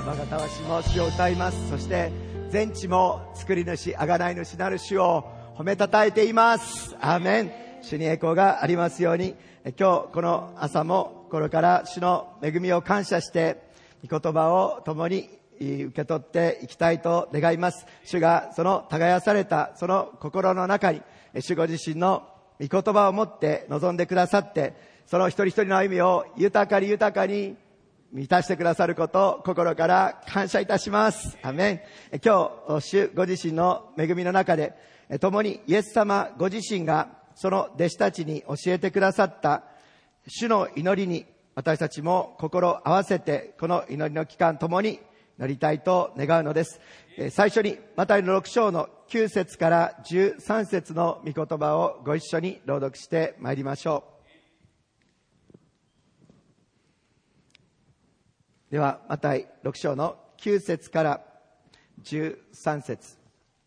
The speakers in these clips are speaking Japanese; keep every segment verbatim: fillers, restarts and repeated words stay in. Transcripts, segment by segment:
我が魂も主を歌います。そして全地も作り主、贖い主なる主を褒めたたえています。アーメン。主に栄光がありますように。今日この朝も心から主の恵みを感謝して御言葉を共に受け取っていきたいと願います。主がその耕されたその心の中に主ご自身の御言葉を持って臨んでくださって、その一人一人の歩みを豊かに豊かに満たしてくださることを心から感謝いたします。アメン。今日主ご自身の恵みの中で共にイエス様ご自身がその弟子たちに教えてくださった主の祈りに私たちも心を合わせてこの祈りの期間共に祈りたいと願うのです。最初にマタイのろく章のきゅう節からじゅうさん節の御言葉をご一緒に朗読してまいりましょう。ではマタイろく章のきゅう節からじゅうさん節。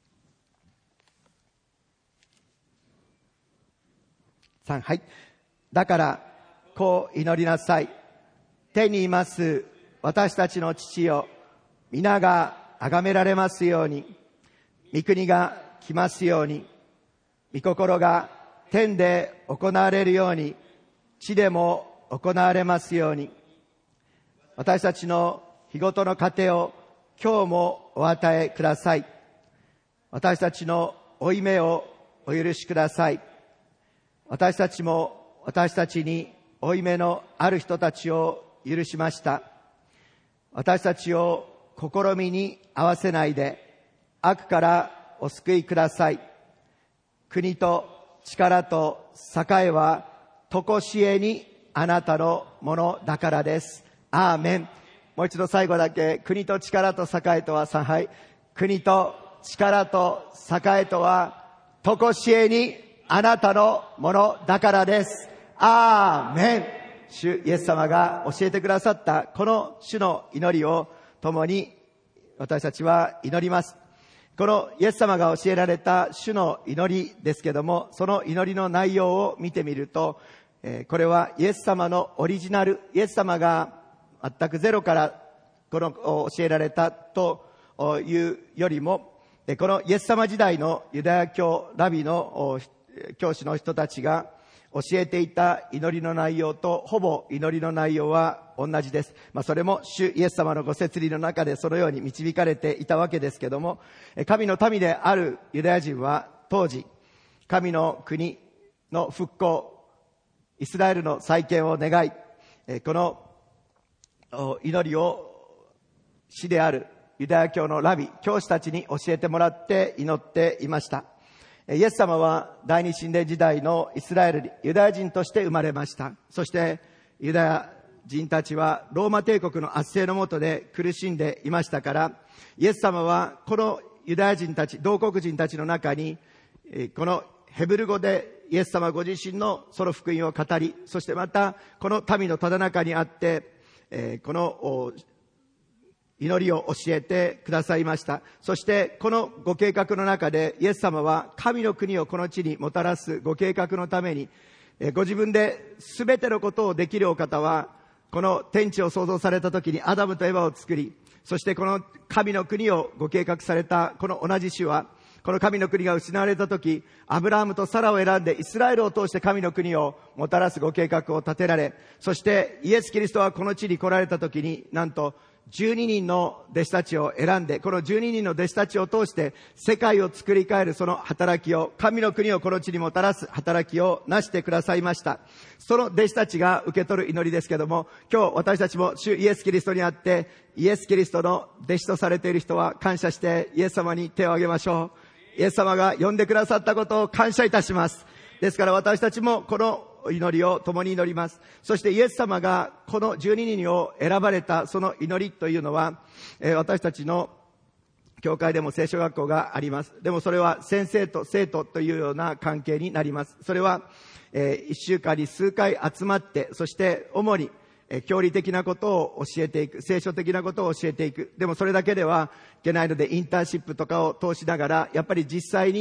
さん、はい。だからこう祈りなさい。天にいます私たちの父よ、皆が崇められますように、御国が来ますように、御心が天で行われるように地でも行われますように。私たちの日ごとの糧を今日もお与えください。私たちの負い目をお許しください。私たちも私たちに負い目のある人たちを許しました。私たちを試みに合わせないで悪からお救いください。国と力と栄はとこしえにあなたのものだからです。アーメン。もう一度最後だけ、国と力と栄とはさん、はい。国と力と栄とはとこしえにあなたのものだからです。アーメン。主イエス様が教えてくださったこの主の祈りを共に私たちは祈ります。このイエス様が教えられた主の祈りですけども、その祈りの内容を見てみると、えー、これはイエス様のオリジナル、イエス様が全くゼロからこの教えられたというよりも、このイエス様時代のユダヤ教ラビの教師の人たちが教えていた祈りの内容とほぼ祈りの内容は同じです。まあ、それも主イエス様のご説理の中でそのように導かれていたわけですけども、神の民であるユダヤ人は当時神の国の復興、イスラエルの再建を願い、この祈りを師であるユダヤ教のラビ、教師たちに教えてもらって祈っていました。イエス様は第二神殿時代のイスラエルにユダヤ人として生まれました。そしてユダヤ人たちはローマ帝国の圧政の下で苦しんでいましたから、イエス様はこのユダヤ人たち、同国人たちの中にこのヘブル語でイエス様ご自身のその福音を語り、そしてまたこの民のただ中にあってこの祈りを教えてくださいました。そしてこのご計画の中でイエス様は神の国をこの地にもたらすご計画のために、ご自分で全てのことをできるお方は、この天地を創造された時にアダムとエバを作り、そしてこの神の国をご計画されたこの同じ主は、この神の国が失われた時、アブラハムとサラを選んでイスラエルを通して神の国をもたらすご計画を立てられ、そしてイエス・キリストはこの地に来られた時に、なんとじゅうににんの弟子たちを選んで、このじゅうににんの弟子たちを通して世界を作り変えるその働きを、神の国をこの地にもたらす働きをなしてくださいました。その弟子たちが受け取る祈りですけども、今日私たちも主イエス・キリストにあってイエス・キリストの弟子とされている人は感謝してイエス様に手を挙げましょう。イエス様が呼んでくださったことを感謝いたします。ですから私たちもこの祈りを共に祈ります。そしてイエス様がこのじゅうににんを選ばれたその祈りというのは、えー、私たちの教会でも聖書学校があります。でもそれは先生と生徒というような関係になります。それは、えー、いっしゅうかんに数回集まって、そして主に教理的なことを教えていく、聖書的なことを教えていく。でもそれだけではいけないので、インターンシップとかを通しながら、やっぱり実際に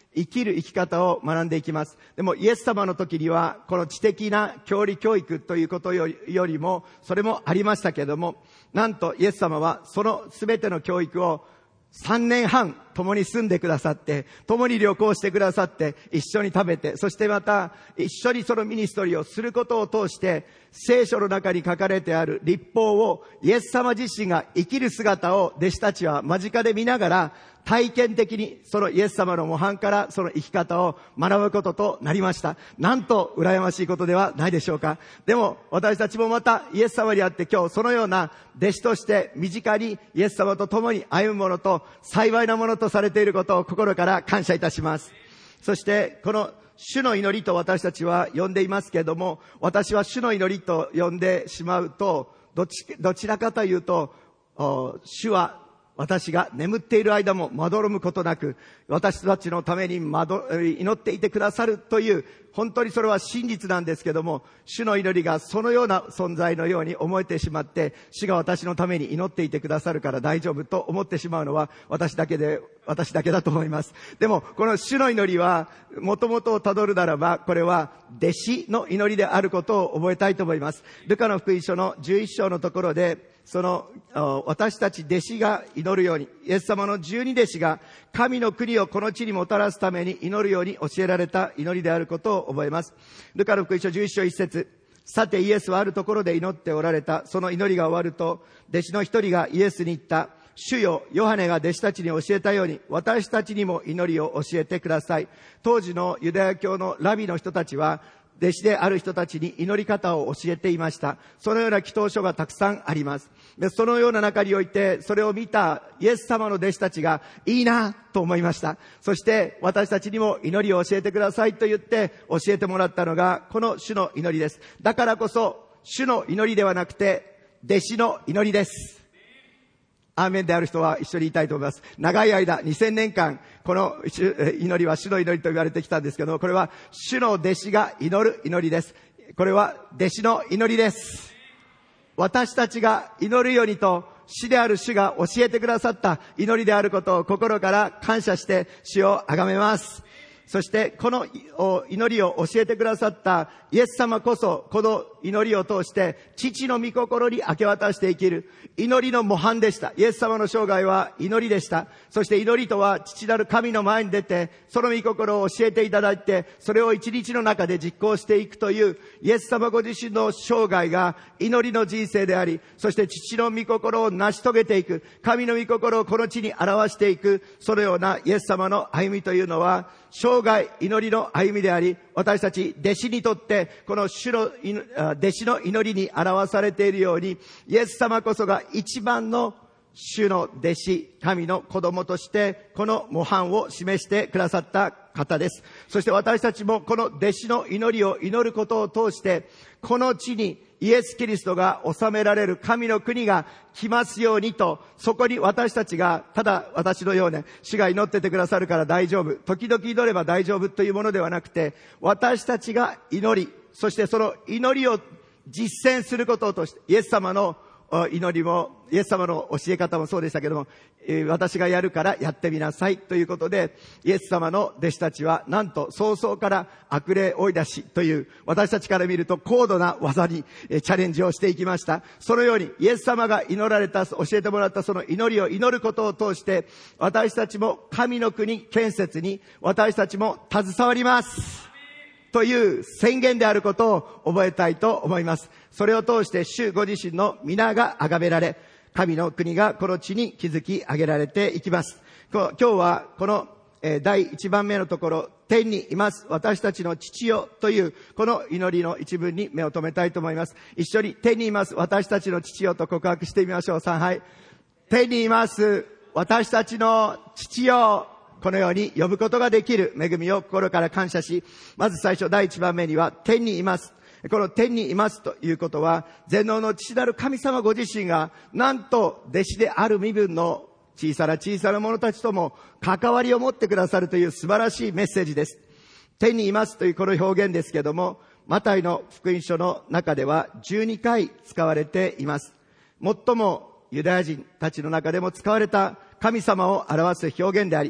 生きる生き方を学んでいきます。でもイエス様の時にはこの知的な教理教育ということよりもそれもありましたけれども、なんとイエス様はその全ての教育をさんねんはん共に住んでくださって、共に旅行してくださって、一緒に食べて、そしてまた一緒にそのミニストリーをすることを通して、聖書の中に書かれてある律法をイエス様自身が生きる姿を弟子たちは間近で見ながら、体験的にそのイエス様の模範からその生き方を学ぶこととなりました。なんと羨ましいことではないでしょうか。でも私たちもまたイエス様にあって今日そのような弟子として身近にイエス様と共に歩むものと幸いなものとされていることを心から感謝いたします。そしてこの主の祈りと私たちは呼んでいますけれども、私は主の祈りと呼んでしまうとどち、どちらかというと主は私が眠っている間もまどろむことなく私たちのためにまど祈っていてくださるという、本当にそれは真実なんですけども、主の祈りがそのような存在のように思えてしまって、主が私のために祈っていてくださるから大丈夫と思ってしまうのは私だけで私だけだと思います。でもこの主の祈りはもともとをたどるならば、これは弟子の祈りであることを覚えたいと思います。ルカの福音書のじゅういっ章のところで、その私たち弟子が祈るように、イエス様の十二弟子が神の国をこの地にもたらすために祈るように教えられた祈りであることを覚えます。ルカの福音書じゅういっ章いっ節、さてイエスはあるところで祈っておられた。その祈りが終わると弟子の一人がイエスに言った。主よ、ヨハネが弟子たちに教えたように私たちにも祈りを教えてください。当時のユダヤ教のラビの人たちは弟子である人たちに祈り方を教えていました。そのような祈祷書がたくさんあります。で、そのような中においてそれを見たイエス様の弟子たちがいいなと思いました。そして私たちにも祈りを教えてくださいと言って教えてもらったのがこの主の祈りです。だからこそ主の祈りではなくて弟子の祈りです。アーメンである人は一緒に言いたいと思います。長い間にせんねんかんこの祈りは主の祈りと言われてきたんですけど、これは主の弟子が祈る祈りです。これは弟子の祈りです。私たちが祈るようにと主である主が教えてくださった祈りであることを心から感謝して主をあがめます。そしてこの祈りを教えてくださったイエス様こそこの祈りを通して父の御心に明け渡して生きる祈りの模範でした。イエス様の生涯は祈りでした。そして祈りとは父なる神の前に出てその御心を教えていただいてそれを一日の中で実行していくというイエス様ご自身の生涯が祈りの人生であり、そして父の御心を成し遂げていく、神の御心をこの地に表していく、そのようなイエス様の歩みというのは生涯祈りの歩みであり、私たち弟子にとってこの主の弟子の祈りに表されているように、イエス様こそが一番の主の弟子、神の子供としてこの模範を示してくださった方です。そして私たちもこの弟子の祈りを祈ることを通してこの地にイエス・キリストが治められる神の国が来ますようにと、そこに私たちがただ私のように主が祈っててくださるから大丈夫、時々祈れば大丈夫というものではなくて、私たちが祈り、そしてその祈りを実践することを通してイエス様の祈りもイエス様の教え方もそうでしたけども、私がやるからやってみなさいということで、イエス様の弟子たちはなんと早々から悪霊追い出しという私たちから見ると高度な技にチャレンジをしていきました。そのようにイエス様が祈られた、教えてもらったその祈りを祈ることを通して私たちも神の国建設に私たちも携わりますという宣言であることを覚えたいと思います。それを通して主ご自身の皆が崇められ、神の国がこの地に築き上げられていきます。今日はこのだいいちばんめのところ、天にいます私たちの父よというこの祈りの一文に目を留めたいと思います。一緒に天にいます私たちの父よと告白してみましょう。さん、はい。天にいます私たちの父よ、このように呼ぶことができる恵みを心から感謝し、まず最初だいいちばんめには天にいます。この天にいますということは、全能の父なる神様ご自身がなんと弟子である身分の小さな小さな者たちとも関わりを持ってくださるという素晴らしいメッセージです。天にいますというこの表現ですけれども、マタイの福音書の中ではじゅうにかい使われています。最もユダヤ人たちの中でも使われた神様を表す表現であり、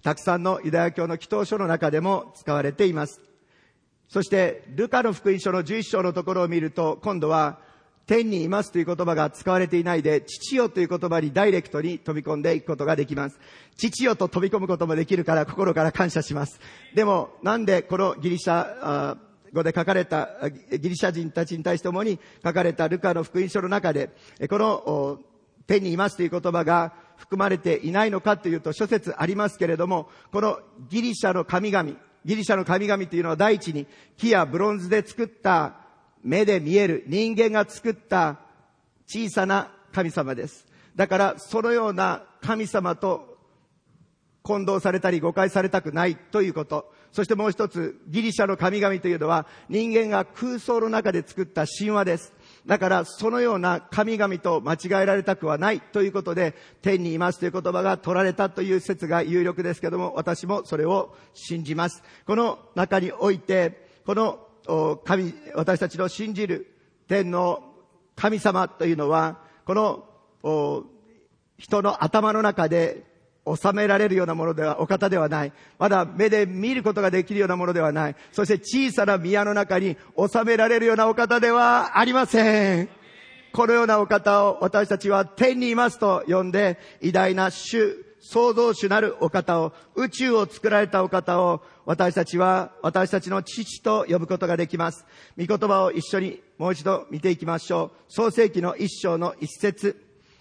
たくさんのユダヤ教の祈祷書の中でも使われています。そしてルカの福音書のじゅういっ章のところを見ると、今度は天にいますという言葉が使われていないで、父よという言葉にダイレクトに飛び込んでいくことができます。父よと飛び込むこともできるから心から感謝します。でもなんでこのギリシャ語で書かれた、ギリシャ人たちに対して主に書かれたルカの福音書の中で、この天にいますという言葉が含まれていないのかというと諸説ありますけれども、このギリシャの神々、ギリシャの神々というのは第一に木やブロンズで作った目で見える人間が作った小さな神様です。だからそのような神様と混同されたり誤解されたくないということ。そしてもう一つ、ギリシャの神々というのは人間が空想の中で作った神話です。だからそのような神々と間違えられたくはないということで、天にいますという言葉が取られたという説が有力ですけども、私もそれを信じます。この中において、この神、私たちの信じる天の神様というのは、この人の頭の中で収められるようなものでは、お方ではない。まだ目で見ることができるようなものではない。そして小さな宮の中に収められるようなお方ではありません。このようなお方を私たちは天にいますと呼んで、偉大な主、創造主なるお方を、宇宙を作られたお方を、私たちは私たちの父と呼ぶことができます。御言葉を一緒にもう一度見ていきましょう。創世記の一章の一節。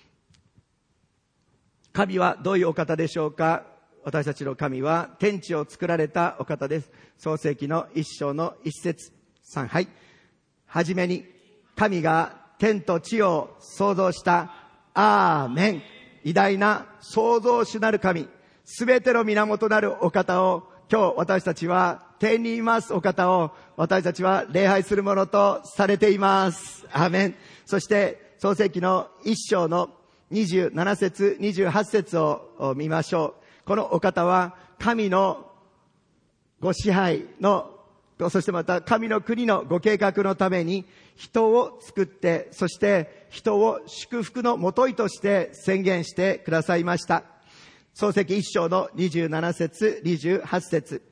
神はどういうお方でしょうか。私たちの神は天地を作られたお方です。創世記の一章の一節。さん、はい。はじめに神が天と地を創造した。アーメン。偉大な創造主なる神、すべての源なるお方を、今日私たちは天にいますお方を私たちは礼拝するものとされています。アーメン。そして創世記の一章のにじゅうなな節にじゅうはち節を見ましょう。このお方は神のご支配の、そしてまた神の国のご計画のために人を作って、そして人を祝福のもといとして宣言してくださいました。創世記一章のにじゅうなな節にじゅうはち節。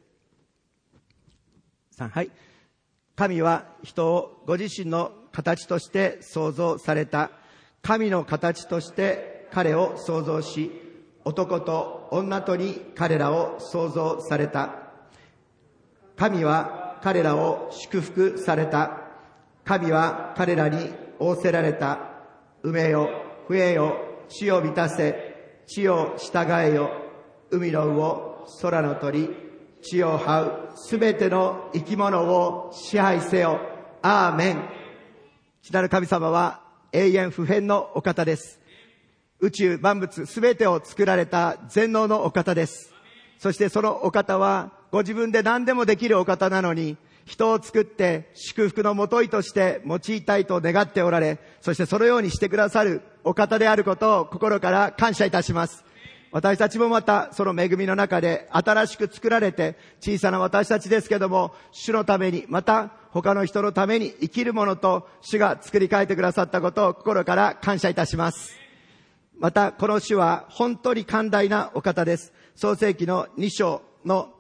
さん、はい。神は人をご自身の形として創造された。神の形として彼を創造し、男と女とに彼らを創造された。神は彼らを祝福された。神は彼らに仰せられた。埋めよ、増えよ、地を満たせ、地を従えよ。海の魚、空の鳥、地を這うすべての生き物を支配せよ。アーメン。父なる神様は永遠不変のお方です。宇宙万物すべてを作られた全能のお方です。そしてそのお方はご自分で何でもできるお方なのに、人を作って祝福のもといとして用いたいと願っておられ、そしてそのようにしてくださるお方であることを心から感謝いたします。私たちもまたその恵みの中で新しく作られて、小さな私たちですけども、主のためにまた他の人のために生きるものと主が作り変えてくださったことを心から感謝いたします。またこの主は本当に寛大なお方です。創世記のに章の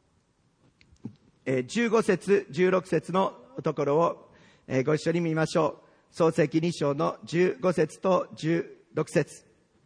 じゅうご節じゅうろく節のところをご一緒に見ましょう。創世記に章のじゅうご節とじゅうろく節。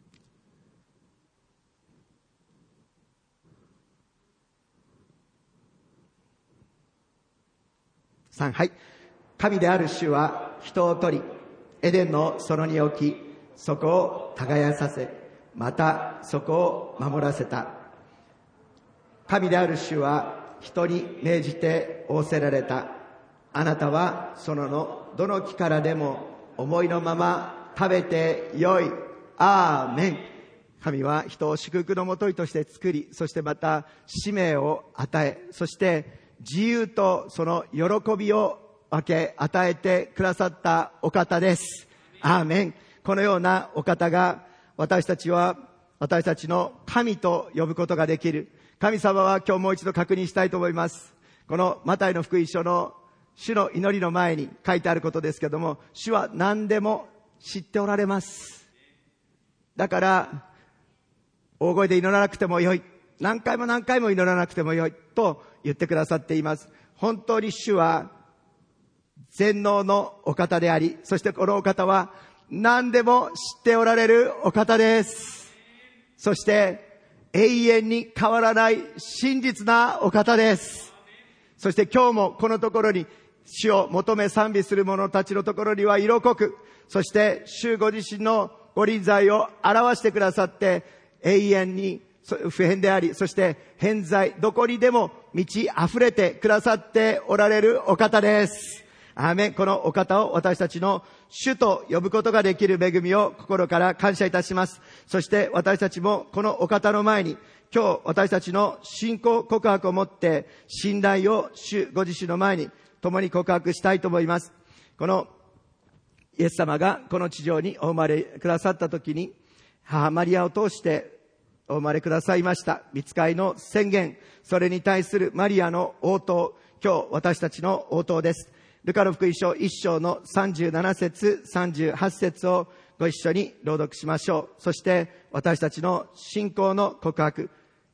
さん、はい。神である主は人を取り、エデンの園に置き、そこを耕させ、またそこを守らせた。神である主は人に命じて仰せられた。あなたは園のどの木からでも思いのまま食べてよい。アーメン。神は人を祝福のもといとして作り、そしてまた使命を与え、そして自由とその喜びを分け与えてくださったお方です。アーメン。このようなお方が私たちは私たちの神と呼ぶことができる。神様は今日もう一度確認したいと思います。このマタイの福音書の主の祈りの前に書いてあることですけども、主は何でも知っておられます。だから大声で祈らなくてもよい。 何回も何回も祈らなくてもよいと言ってくださっています。本当に主は全能のお方であり、そしてこのお方は何でも知っておられるお方です。そして永遠に変わらない真実なお方です。そして今日もこのところに主を求め賛美する者たちのところには色濃く、そして主ご自身のご臨在を表してくださって、永遠に不変であり、そして偏在どこにでも満ち溢れてくださっておられるお方です。アーメン。このお方を私たちの主と呼ぶことができる恵みを心から感謝いたします。そして私たちもこのお方の前に、今日私たちの信仰告白をもって信頼を主ご自身の前に共に告白したいと思います。このイエス様がこの地上にお生まれくださった時に、母マリアを通してお生まれくださいました。御使いの宣言、それに対するマリアの応答、今日私たちの応答です。ルカの福音書いっ章のさんじゅうなな節さんじゅうはち節をご一緒に朗読しましょう。そして私たちの信仰の告白、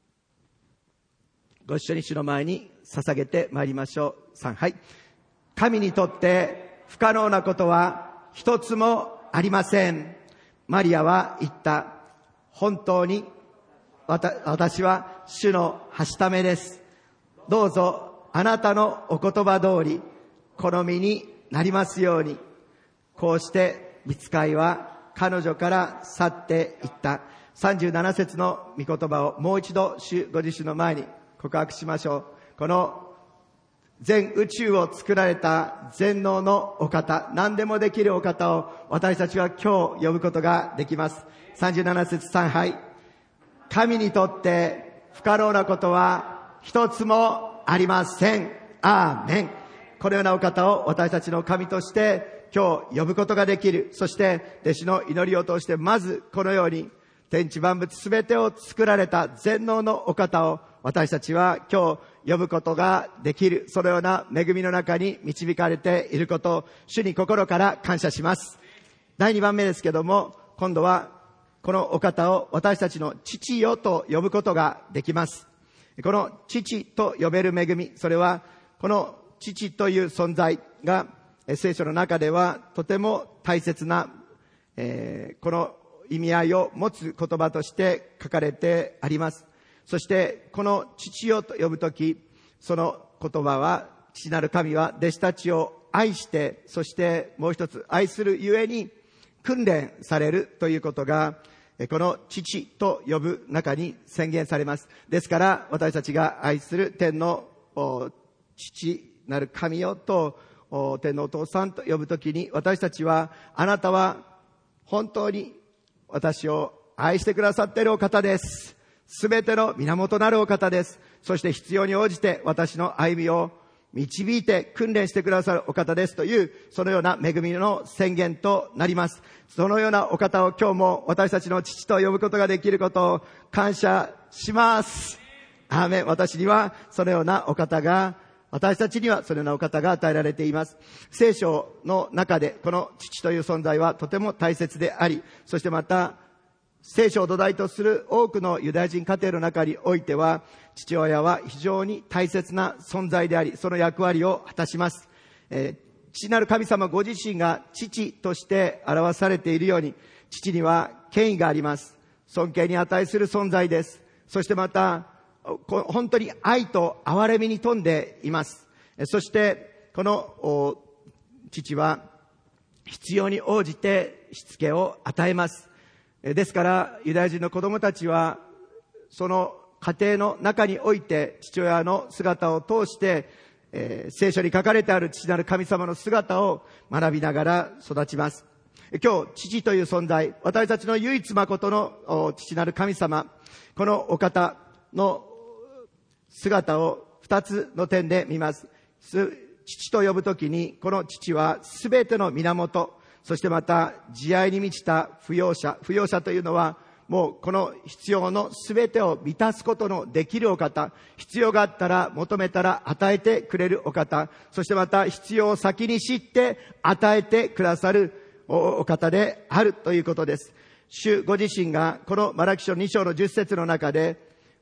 ご一緒に主の前に捧げてまいりましょう。さん、はい。神にとって不可能なことは一つもありません。マリアは言った。本当にわた私は主のはしためです。どうぞあなたのお言葉通り好みになりますように。こうして御使いは彼女から去っていった。さんじゅうなな節の御言葉をもう一度主ご自身の前に告白しましょう。この全宇宙を作られた全能のお方、何でもできるお方を私たちは今日呼ぶことができます。さんじゅうなな節さん、はい。神にとって不可能なことは一つもありません。アーメン。このようなお方を私たちの神として今日呼ぶことができる。そして弟子の祈りを通してまずこのように天地万物すべてを作られた全能のお方を私たちは今日呼ぶことができる。そのような恵みの中に導かれていることを主に心から感謝します。だいにばんめですけども、今度はこのお方を私たちの父よと呼ぶことができます。この父と呼べる恵み、それはこの父という存在が聖書の中ではとても大切な、えー、この意味合いを持つ言葉として書かれてあります。そしてこの父よと呼ぶとき、その言葉は父なる神は弟子たちを愛して、そしてもう一つ愛するゆえに訓練されるということがこの父と呼ぶ中に宣言されます。ですから私たちが愛する天の父なる神よと天のお父さんと呼ぶときに、私たちはあなたは本当に私を愛してくださっているお方です。すべての源なるお方です。そして必要に応じて私の歩みを導いて訓練してくださるお方ですという、そのような恵みの宣言となります。そのようなお方を今日も私たちの父と呼ぶことができることを感謝します。アーメン。私にはそのようなお方が、私たちにはそのようなお方が与えられています。聖書の中でこの父という存在はとても大切であり、そしてまた聖書を土台とする多くのユダヤ人家庭の中においては、父親は非常に大切な存在であり、その役割を果たします。えー、父なる神様ご自身が父として表されているように、父には権威があります。尊敬に値する存在です。そしてまた本当に愛と憐れみに富んでいます。そしてこの父は必要に応じてしつけを与えます。ですからユダヤ人の子供たちはその家庭の中において父親の姿を通して、えー、聖書に書かれてある父なる神様の姿を学びながら育ちます。今日父という存在、私たちの唯一誠の父なる神様、このお方の姿を二つの点で見ます。父と呼ぶときに、この父はすべての源、そしてまた慈愛に満ちた扶養者。扶養者というのはもうこの必要のすべてを満たすことのできるお方。必要があったら求めたら与えてくれるお方。そしてまた必要を先に知って与えてくださるお方であるということです。主ご自身がこのマラキ書に章のじゅっ節の中で、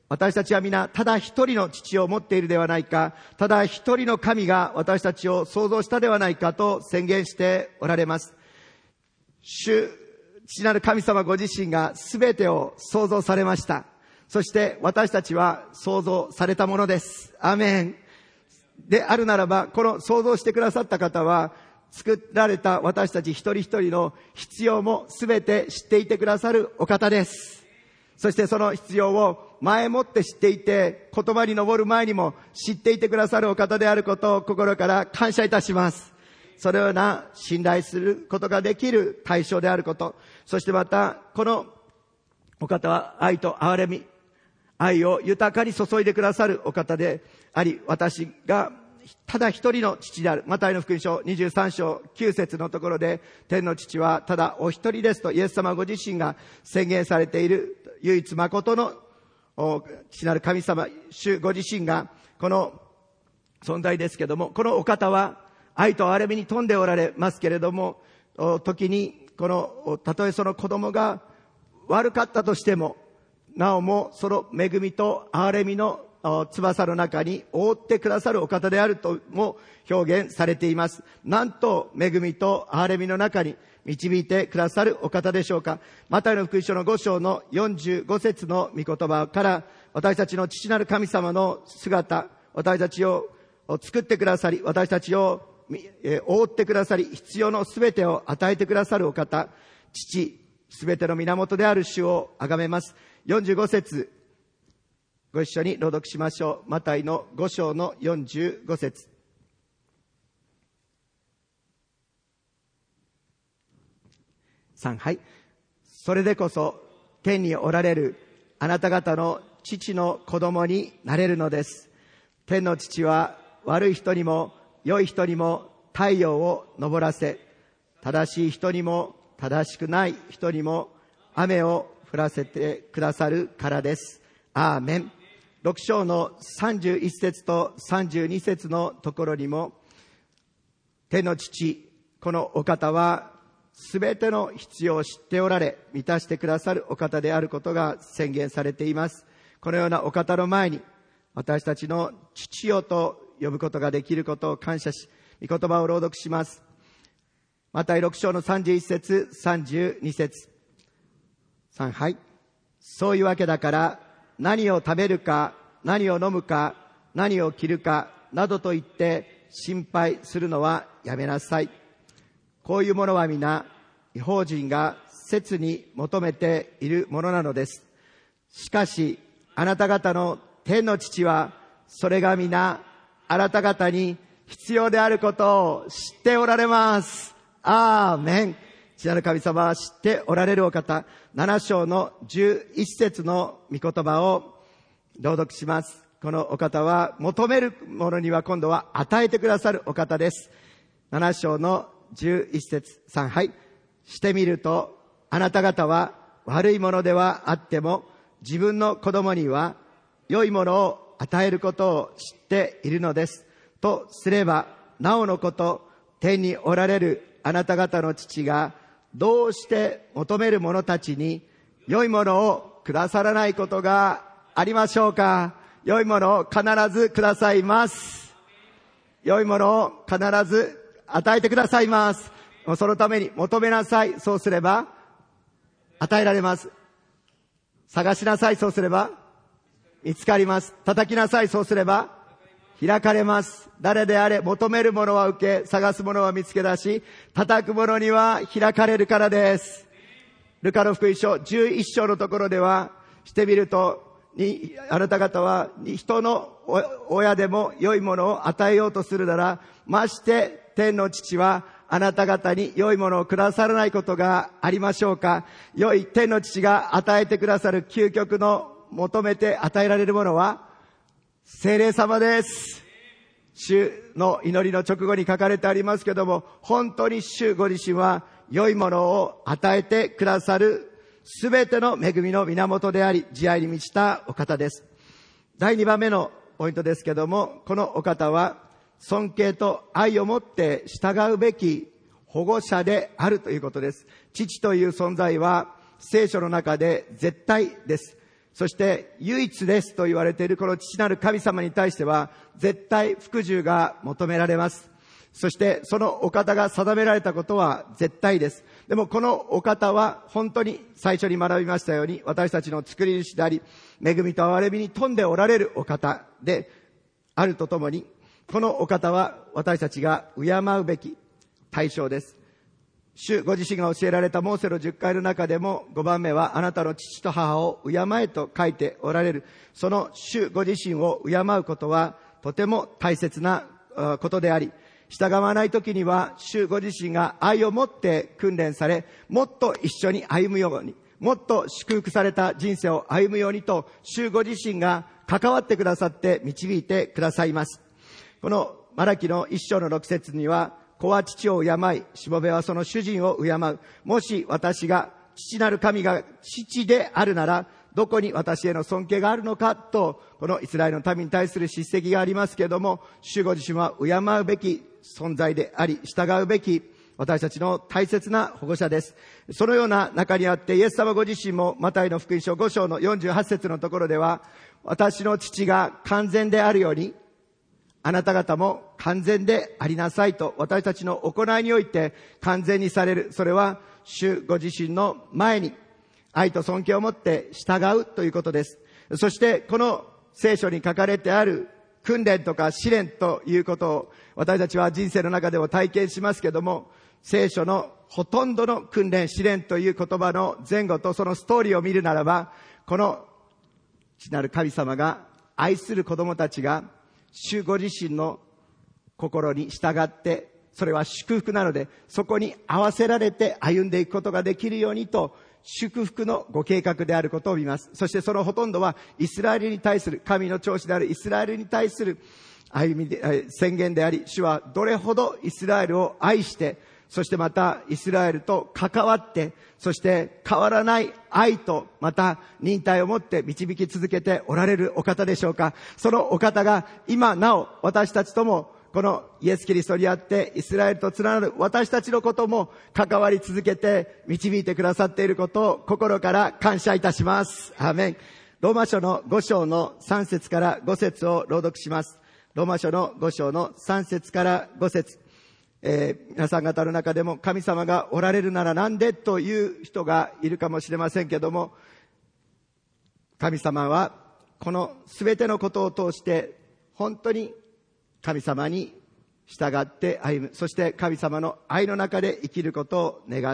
私たちは皆ただ一人の父を持っているではないか、ただ一人の神が私たちを創造したではないかと宣言しておられます。主、父なる神様ご自身がすべてを創造されました。そして私たちは創造されたものです。アーメン。であるならば、この創造してくださった方は、作られた私たち一人一人の必要もすべて知っていてくださるお方です。そしてその必要を前もって知っていて、言葉に上る前にも知っていてくださるお方であることを心から感謝いたします。そのような信頼することができる対象であること、そしてまたこのお方は愛と憐れみ、愛を豊かに注いでくださるお方であり、私がただ一人の父である。マタイの福音書にじゅうさん章きゅう節のところで、天の父はただお一人ですとイエス様ご自身が宣言されている唯一誠の父なる神様、主ご自身がこの存在ですけども、このお方は愛と憐れみに富んでおられますけれども、時にこのたとえその子供が悪かったとしても、なおもその恵みと憐れみの翼の中に覆ってくださるお方であるとも表現されています。なんと恵みと憐れみの中に導いてくださるお方でしょうか。マタイの福音書のご章のよんじゅうご節の御言葉から、私たちの父なる神様の姿、私たちを作ってくださり、私たちを覆ってくださり、必要のすべてを与えてくださるお方、父、すべての源である主をあがめます。よんじゅうご節、ご一緒に朗読しましょう。マタイのご章のよんじゅうご節。さん、はい。それでこそ天におられるあなた方の父の子供になれるのです。天の父は悪い人にも良い人にも太陽を昇らせ、正しい人にも正しくない人にも雨を降らせてくださるからです。アーメン。ろく章のさんじゅういち節とさんじゅうに節のところにも、天の父、このお方はすべての必要を知っておられ、満たしてくださるお方であることが宣言されています。このようなお方の前に、私たちの父よと呼ぶことができることを感謝し、御言葉を朗読します。マタイろく章のさんじゅういち節、さんじゅうに節。さん、はい。そういうわけだから、何を食べるか、何を飲むか、何を着るか、などと言って心配するのはやめなさい。こういうものは皆、異邦人が切に求めているものなのです。しかし、あなた方の天の父は、それが皆、あなた方に必要であることを知っておられます。アーメン。父なる神様は知っておられるお方。なな章のじゅういち節の御言葉を朗読します。このお方は求めるものには今度は与えてくださるお方です。なな章のじゅういち節、さん、はい。してみると、あなた方は悪いものではあっても、自分の子供には良いものを与えることを知っているのです。とすれば、なおのこと、天におられるあなた方の父が、どうして求める者たちに良いものをくださらないことがありましょうか。良いものを必ずくださいます。良いものを必ず与えてくださいます。そのために求めなさい。そうすれば与えられます。探しなさい。そうすれば見つかります。叩きなさい。そうすれば開かれます。誰であれ求めるものは受け、探すものは見つけ出し、叩くものには開かれるからです。ルカの福音書じゅういち章のところでは、してみるとにあなた方は人の親でも良いものを与えようとするなら、まして天の父はあなた方に良いものをくださらないことがありましょうか。良い天の父が与えてくださる究極の求めて与えられるものは聖霊様です。主の祈りの直後に書かれてありますけども、本当に主ご自身は良いものを与えてくださるすべての恵みの源であり、慈愛に満ちたお方です。だいにばんめのポイントですけども、このお方は尊敬と愛を持って従うべき保護者であるということです。父という存在は聖書の中で絶対です。 そして唯一ですと言われているこの父なる神様に対しては絶対服従が求められます。そしてそのお方が定められたことは絶対です。でもこのお方は本当に最初に学びましたように私たちの作り主であり、恵みと憐れみに富んでおられるお方であるとともに、このお方は私たちが敬うべき対象です。主ご自身が教えられたモーセの十戒の中でもごばんめはあなたの父と母を敬えと書いておられる。その主ご自身を敬うことはとても大切なことであり、従わないときには主ご自身が愛を持って訓練され、もっと一緒に歩むように、もっと祝福された人生を歩むようにと主ご自身が関わってくださって導いてくださいます。このマラキの一章の六節には、子は父を敬い、しもべはその主人を敬う。もし私が父なる神が父であるなら、どこに私への尊敬があるのかと、このイスラエルの民に対する叱責がありますけれども、主ご自身は敬うべき存在であり、従うべき私たちの大切な保護者です。そのような中にあって、イエス様ご自身もマタイの福音書ご章のよんじゅうはち節のところでは、私の父が完全であるように、あなた方も完全でありなさいと、私たちの行いにおいて完全にされる。それは主ご自身の前に愛と尊敬を持って従うということです。そしてこの聖書に書かれてある訓練とか試練ということを私たちは人生の中でも体験しますけども、聖書のほとんどの訓練試練という言葉の前後とそのストーリーを見るならば、この父なる神様が愛する子供たちが主ご自身の心に従って、それは祝福なので、そこに合わせられて歩んでいくことができるようにと、祝福のご計画であることを見ます。そしてそのほとんどはイスラエルに対する、神の長子であるイスラエルに対する歩みで、宣言であり、主はどれほどイスラエルを愛して、そしてまたイスラエルと関わって、そして変わらない愛とまた忍耐を持って導き続けておられるお方でしょうか。そのお方が今なお私たちともこのイエス・キリストにあってイスラエルとつながる私たちのことも関わり続けて導いてくださっていることを心から感謝いたします。アーメン。ローマ書のご章のさん節からご節を朗読します。ローマ書のご章のさん節からご節。えー、皆さん方の中でも神様がおられるならなんでという人がいるかもしれませんけども、神様はこのすべてのことを通して本当に神様に従って歩む、そして神様の愛の中で生きることを願って、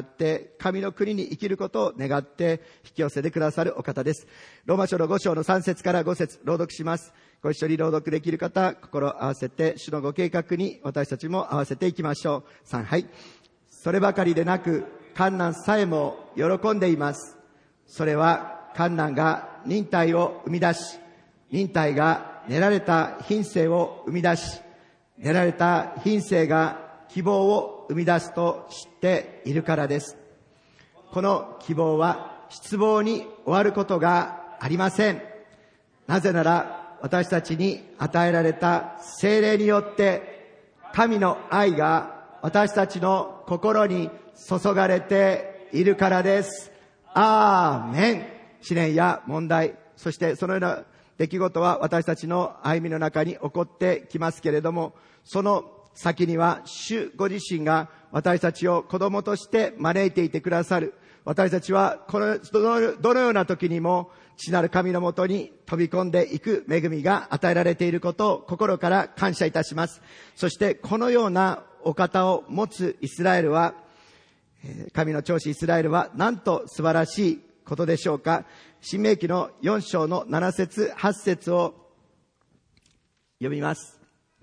神の国に生きることを願って引き寄せてくださるお方です。ローマ書のご章のさん節からご節朗読します。ご一緒に朗読できる方、心を合わせて主のご計画に私たちも合わせていきましょう。さん、はい。そればかりでなく患難さえも喜んでいます。それは患難が忍耐を生み出し、忍耐が練られた品性を生み出し、練られた品性が希望を生み出すと知っているからです。この希望は失望に終わることがありません。なぜなら私たちに与えられた聖霊によって神の愛が私たちの心に注がれているからです。アーメン。試練や問題、そしてそのような出来事は私たちの歩みの中に起こってきますけれども、その先には主ご自身が私たちを子供として招いていてくださる。私たちはこのどのような時にも父なる神のもとに飛び込んでいく恵みが与えられていることを心から感謝いたします。そしてこのようなお方を持つイスラエルは、神の長子イスラエルはなんと素晴らしいことでしょうか。申命記のよん章のなな節はち節を読みます。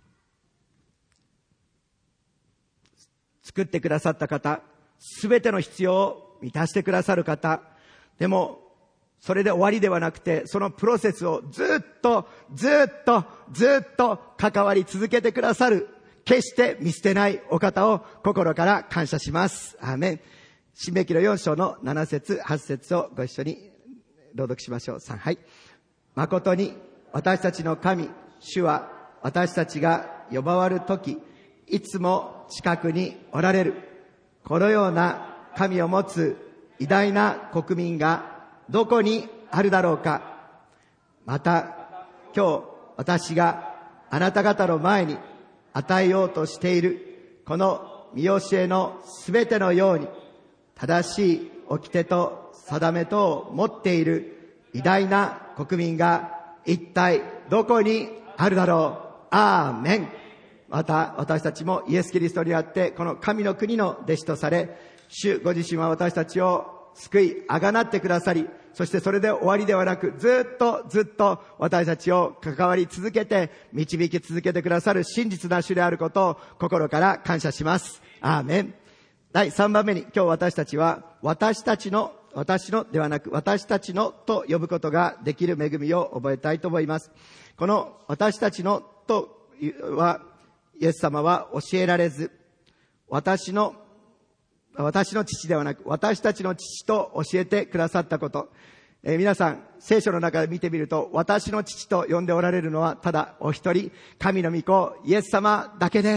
作ってくださった方、すべての必要を満たしてくださる方、でもそれで終わりではなくて、そのプロセスをずっとずっとずっと関わり続けてくださる、決して見捨てないお方を心から感謝します。アーメン。申命記のよん章のなな節はち節をご一緒に朗読しましょう。さん、はい。誠に私たちの神主は私たちが呼ばわるときいつも近くにおられる。このような神を持つ偉大な国民がどこにあるだろうか。 また今日私があなた方の前に与えようとしているこの見教えのすべてのように正しい掟と定めとを持っている偉大な国民が一体どこにあるだろう。アーメン。また私たちもイエス・キリストにあってこの神の国の弟子とされ、主ご自身は私たちを救いあがなってくださり、そしてそれで終わりではなくずっとずっと私たちを関わり続けて導き続けてくださる真実な主であることを心から感謝します。アーメン。だいさんばんめに、今日私たちは私たちの私のではなく私たちのと呼ぶことができる恵みを覚えたいと思います。この私たちのとはイエス様は教えられず、私の私の父ではなく私たちの父と教えてくださったこと、えー、皆さん聖書の中で見てみると、私の父と呼んでおられるのはただお一人、神の御子イエス様だけです。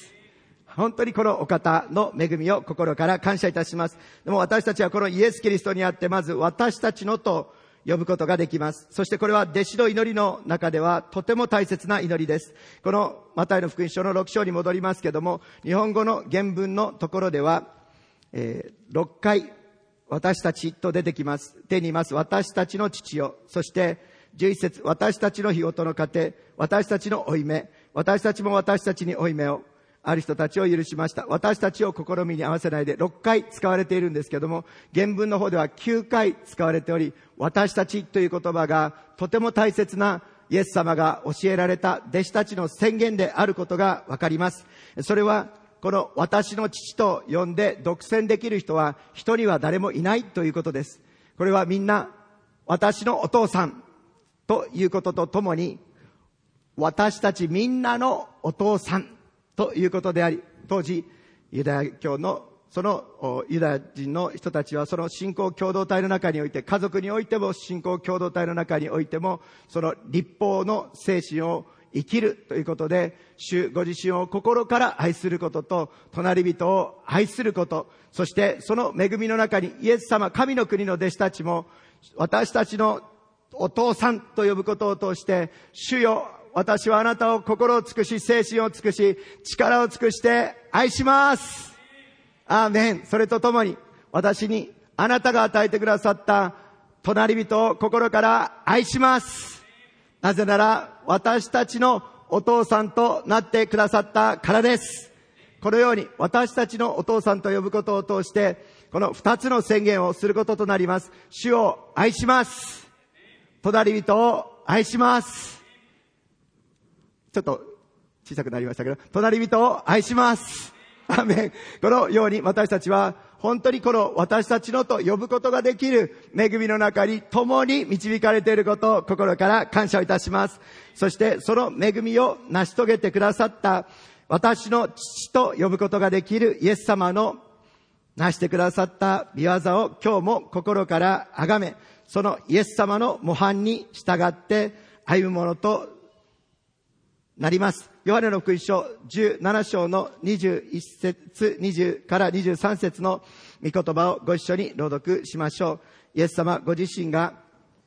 本当にこのお方の恵みを心から感謝いたします。でも私たちはこのイエス・キリストにあってまず私たちのと呼ぶことができます。そしてこれは弟子の祈りの中ではとても大切な祈りです。このマタイの福音書のろく章に戻りますけども、日本語の原文のところでは、えー、ろっかい私たちと出てきます。手にいます私たちの父よ、そしてじゅういち節私たちの日ごとの糧、私たちの負い目、私たちも私たちに負い目を、ある人たちを許しました。私たちを試みに合わせないでろっかい使われているんですけども、原文の方ではきゅうかい使われており、私たちという言葉がとても大切なイエス様が教えられた弟子たちの宣言であることがわかります。それはこの私の父と呼んで独占できる人は一人は誰もいないということです。これはみんな私のお父さんということとともに、私たちみんなのお父さんということであり、当時ユダヤ教のそのユダヤ人の人たちはその信仰共同体の中において、家族においても信仰共同体の中においてもその立法の精神を生きるということで、主ご自身を心から愛することと隣人を愛すること、そしてその恵みの中にイエス様神の国の弟子たちも私たちのお父さんと呼ぶことを通して、主よ私はあなたを心を尽くし精神を尽くし力を尽くして愛します。アーメン。それとともに私にあなたが与えてくださった隣人を心から愛します。なぜなら私たちのお父さんとなってくださったからです。このように私たちのお父さんと呼ぶことを通してこの二つの宣言をすることとなります。主を愛します。隣人を愛します。ちょっと小さくなりましたけど、隣人を愛します。アーメン。このように私たちは本当にこの私たちのと呼ぶことができる恵みの中に共に導かれていることを心から感謝をいたします。そしてその恵みを成し遂げてくださった私の父と呼ぶことができるイエス様の成してくださった御業を今日も心から崇め、そのイエス様の模範に従って歩むものとなります。ヨハネの福音書じゅうなな章のにじゅういち節にじゅうからにじゅうさん節の御言葉をご一緒に朗読しましょう。イエス様ご自身が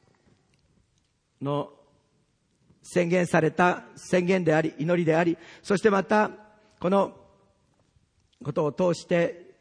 の宣言された宣言であり祈りであり、そしてまたこのことを通して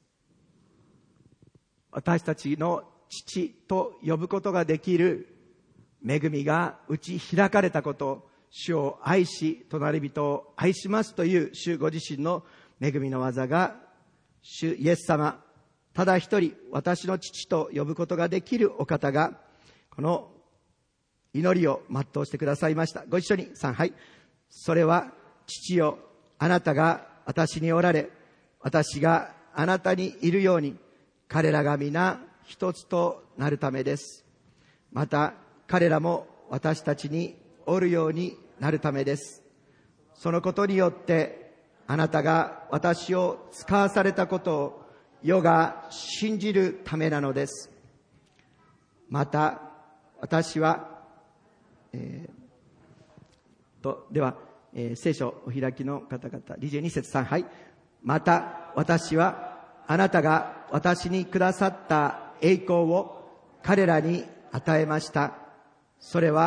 私たちの父と呼ぶことができる恵みが打ち開かれたことを、主を愛し隣人を愛しますという主ご自身の恵みの技が、主イエス様ただ一人私の父と呼ぶことができるお方がこの祈りを全うしてくださいました。ご一緒にさんはい。それは父よ、あなたが私におられ私があなたにいるように彼らが皆一つとなるためです。また彼らも私たちにおるようになるためです。そのことによってあなたが私を使わされたことを世が信じるためなのです。また私は、えー、とでは、えー、聖書お開きの方々にじゅうに節さんはい。また私はあなたが私にくださった栄光を彼らに与えました。それは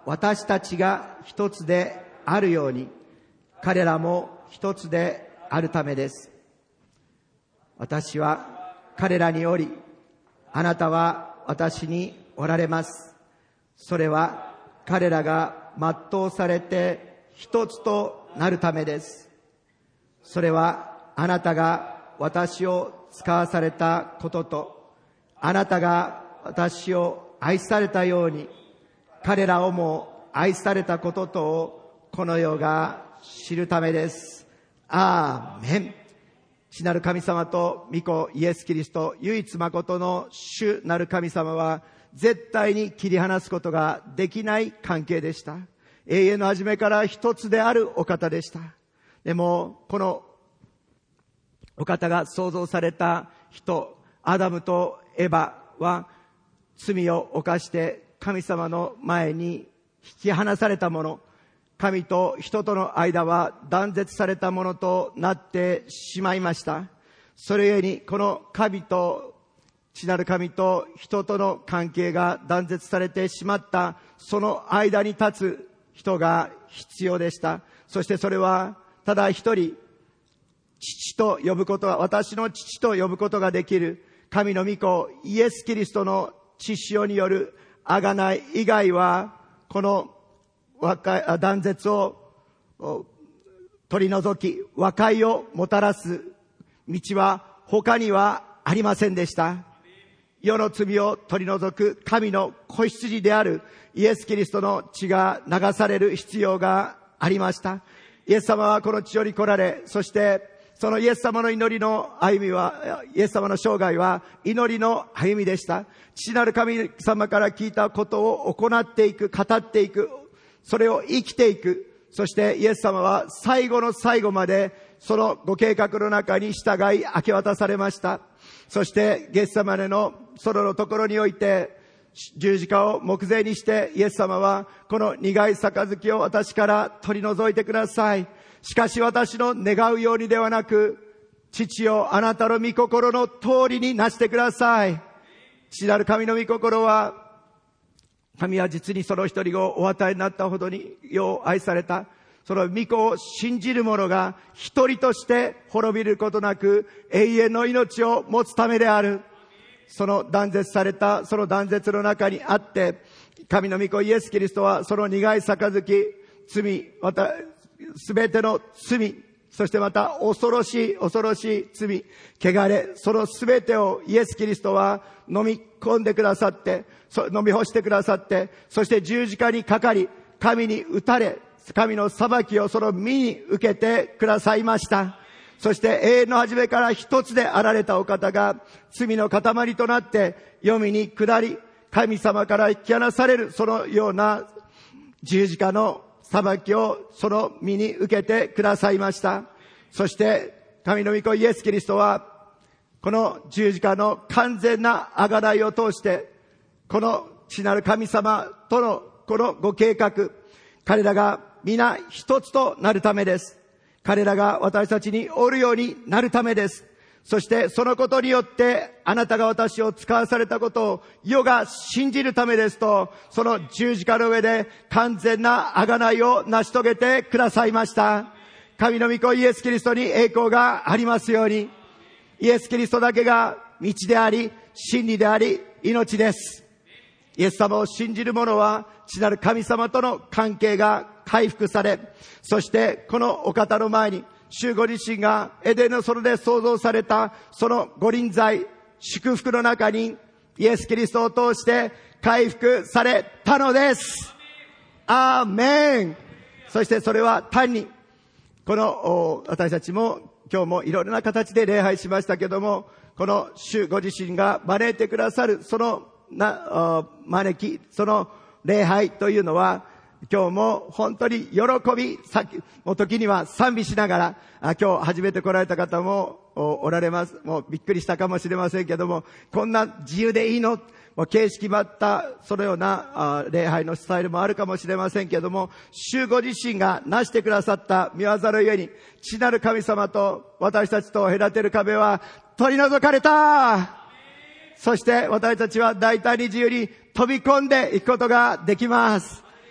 私たちが一つであるように、彼らも一つであるためです。私は彼らにおり、あなたは私におられます。それは彼らが全うされて一つとなるためです。それはあなたが私を使わされたことと、あなたが私を愛されたように彼らをも愛されたこととをこの世が知るためです。アーメン。父なる神様と御子イエス・キリスト、唯一誠の主なる神様は絶対に切り離すことができない関係でした。永遠の初めから一つであるお方でした。でもこのお方が創造された人、アダムとエバは罪を犯して神様の前に引き離されたもの、神と人との間は断絶されたものとなってしまいました。それゆえにこの神と父なる神と人との関係が断絶されてしまったその間に立つ人が必要でした。そしてそれはただ一人、父と呼ぶことは、私の父と呼ぶことができる神の御子イエス・キリストの血潮による贖い以外は、この断絶を取り除き和解をもたらす道は他にはありませんでした。世の罪を取り除く神の子羊であるイエス・キリストの血が流される必要がありました。イエス様はこの地上に来られ、そしてそのイエス様の祈りの歩みは、イエス様の生涯は祈りの歩みでした。父なる神様から聞いたことを行っていく、語っていく、それを生きていく。そしてイエス様は最後の最後までそのご計画の中に従い明け渡されました。そしてゲッセマネの園のところにおいて十字架を目前にしてイエス様は、この苦い杯を私から取り除いてください。しかし私の願うようにではなく、父よ、あなたの御心の通りになしてください。父なる神の御心は、神は実にその一人をお与えになったほどによう愛された。その御子を信じる者が一人として滅びることなく永遠の命を持つためである。その断絶されたその断絶の中にあって、神の御子イエス・キリストはその苦い杯、罪、またすべての罪、そしてまた恐ろしい恐ろしい罪、汚れ、そのすべてをイエス・キリストは飲み込んでくださって、飲み干してくださって、そして十字架にかかり、神に打たれ、神の裁きをその身に受けてくださいました。そして永遠の初めから一つであられたお方が罪の塊となって黄泉に下り、神様から引き離されるそのような十字架の裁きをその身に受けてくださいました。そして神の御子イエス・キリストはこの十字架の完全な贖いを通して、この父なる神様とのこのご計画、彼らが皆一つとなるためです。彼らが私たちにおるようになるためです。そしてそのことによってあなたが私を使わされたことを世が信じるためですと、その十字架の上で完全な贖いを成し遂げてくださいました。神の御子イエス・キリストに栄光がありますように。イエス・キリストだけが道であり真理であり命です。イエス様を信じる者は父なる神様との関係が回復され、そしてこのお方の前に主ご自身がエデンの園で創造されたそのご臨在、祝福の中にイエス・キリストを通して回復されたのです。アーメン。そしてそれは単にこの私たちも今日もいろいろな形で礼拝しましたけども、この主ご自身が招いてくださるそのな招き、その礼拝というのは今日も本当に喜び、さっきも時には賛美しながら、あ今日初めて来られた方もおられます。もうびっくりしたかもしれませんけども、こんな自由でいいの、もう形式ばったそのような礼拝のスタイルもあるかもしれませんけども、主ご自身がなしてくださった御業のゆえに、父なる神様と私たちと隔てる壁は取り除かれた。そして私たちは大胆に自由に飛び込んでいくことができます。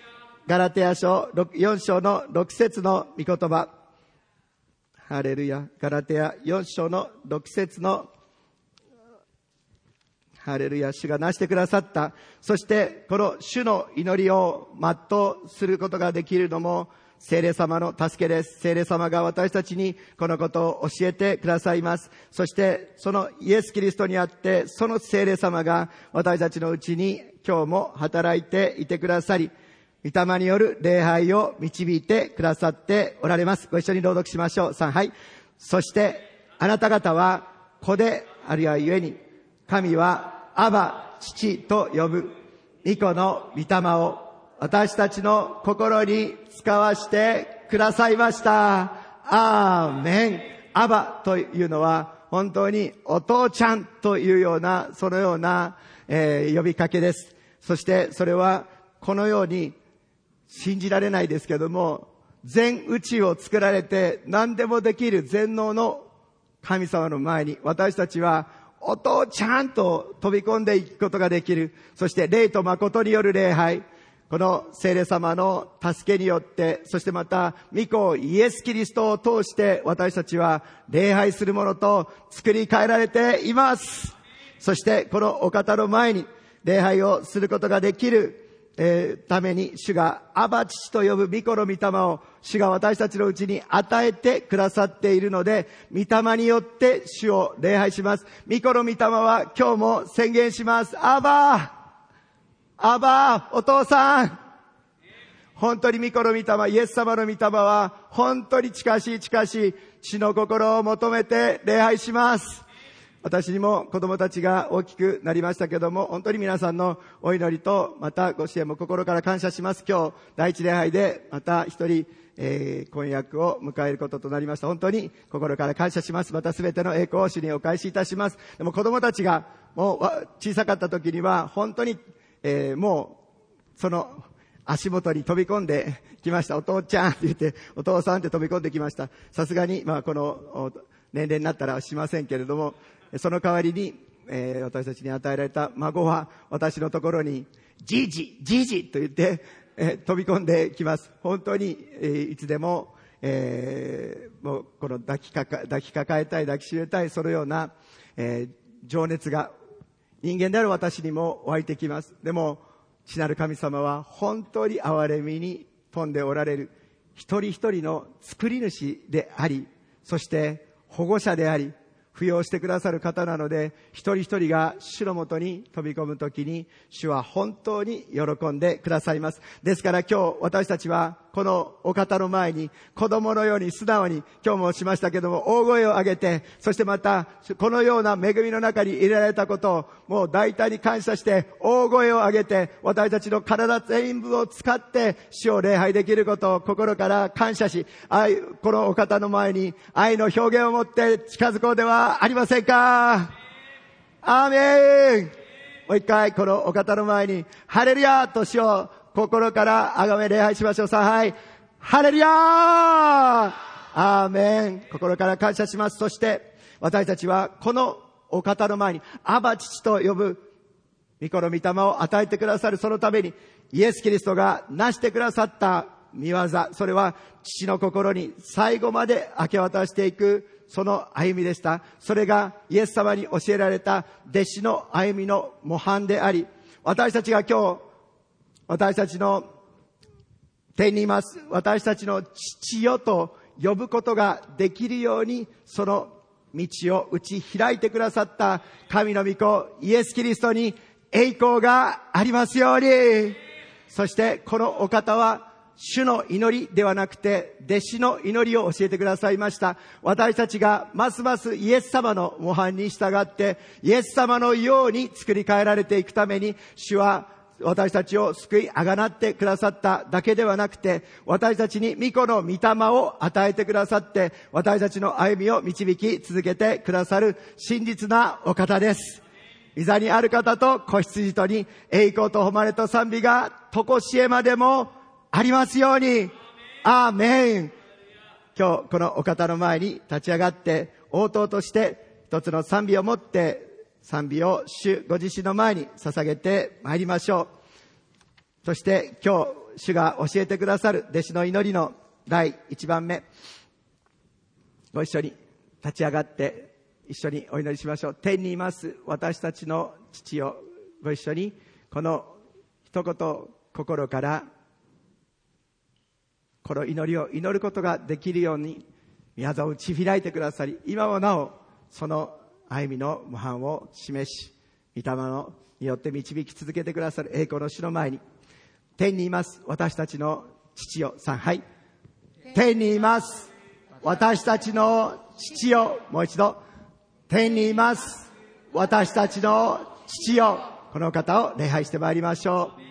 ガラテヤ書よん章のろく節の御言葉。ハレルヤ。ガラテヤよん章のろく節のハレルヤ。主がなしてくださった。そしてこの主の祈りを全うすることができるのも聖霊様の助けです。聖霊様が私たちにこのことを教えてくださいます。そしてそのイエス・キリストにあって、その聖霊様が私たちのうちに今日も働いていてくださり、御霊による礼拝を導いてくださっておられます。ご一緒に朗読しましょう。さん、はい。そしてあなた方は子であるがゆえに、神はアバ父と呼ぶ御子の御霊を私たちの心に使わしてくださいました。アーメン。アバというのは本当にお父ちゃんというような、そのような、えー、呼びかけです。そしてそれはこのように信じられないですけども、全宇宙を作られて何でもできる全能の神様の前に私たちはお父ちゃんと飛び込んでいくことができる。そして霊と誠による礼拝、この聖霊様の助けによって、そしてまた御子イエス・キリストを通して私たちは礼拝するものと作り変えられています。そしてこのお方の前に礼拝をすることができる、えー、ために主がアバ父と呼ぶ御子の御霊を主が私たちのうちに与えてくださっているので、御霊によって主を礼拝します。御子の御霊は今日も宣言します。アバアバお父さん。本当に御子の御霊、イエス様の御霊は本当に近しい近しい父の心を求めて礼拝します。私にも子供たちが大きくなりましたけども、本当に皆さんのお祈りとまたご支援も心から感謝します。今日第一礼拝でまた一人、えー、婚約を迎えることとなりました。本当に心から感謝します。またすべての栄光を主にお返しいたします。でも子供たちがもう小さかった時には本当に、えー、もうその足元に飛び込んできました。お父ちゃんって言ってお父さんって飛び込んできました。さすがにまあこの年齢になったらしませんけれども、その代わりに、えー、私たちに与えられた孫は私のところにじいじじいじと言って、えー、飛び込んできます。本当に、えー、いつでも、えー、もうこの抱きかか抱きかかえたい、抱きしめたい、そのような、えー、情熱が人間である私にも湧いてきます。でも父なる神様は本当に憐れみに富んでおられる一人一人の作り主であり、そして保護者であり、扶養してくださる方なので、一人一人が主のもとに飛び込むときに主は本当に喜んでくださいます。ですから今日私たちはこのお方の前に子供のように素直に、今日もしましたけども大声を上げて、そしてまたこのような恵みの中に入れられたことをもう大胆に感謝して大声を上げて、私たちの体全部を使って主を礼拝できることを心から感謝し、愛このお方の前に愛の表現を持って近づこうではありませんか。アーメン。もう一回このお方の前にハレルヤと主を心から崇め礼拝しましょう。さあ、はい。ハレルヤー。アーメン。心から感謝します。そして私たちはこのお方の前にアバ父と呼ぶ御子の御霊を与えてくださる、そのためにイエス・キリストがなしてくださった御業、それは父の心に最後まで明け渡していくその歩みでした。それがイエス様に教えられた弟子の歩みの模範であり、私たちが今日私たちの天にいます私たちの父よと呼ぶことができるように、その道を打ち開いてくださった神の御子イエス・キリストに栄光がありますように。そしてこのお方は主の祈りではなくて弟子の祈りを教えてくださいました。私たちがますますイエス様の模範に従ってイエス様のように作り変えられていくために、主は私たちを救いあがなってくださっただけではなくて、私たちに御子の御霊を与えてくださって私たちの歩みを導き続けてくださる真実なお方です。御座にある方と子羊とに栄光と誉れと賛美がとこしえまでもありますように。アーメン。今日このお方の前に立ち上がって応答として一つの賛美を持って賛美を主ご自身の前に捧げてまいりましょう。そして今日主が教えてくださる弟子の祈りのだいいちばんめ、ご一緒に立ち上がって一緒にお祈りしましょう。天にいます私たちの父よ、ご一緒にこの一言心からこの祈りを祈ることができるように宮座を打ち開いてくださり、今もなおその歩みの模範を示し、御霊のによって導き続けてくださる栄光の主の前に、天にいます私たちの父よ、さん、はい。天にいます私たちの父よ、もう一度。天にいます私たちの父よ。この方を礼拝してまいりましょう。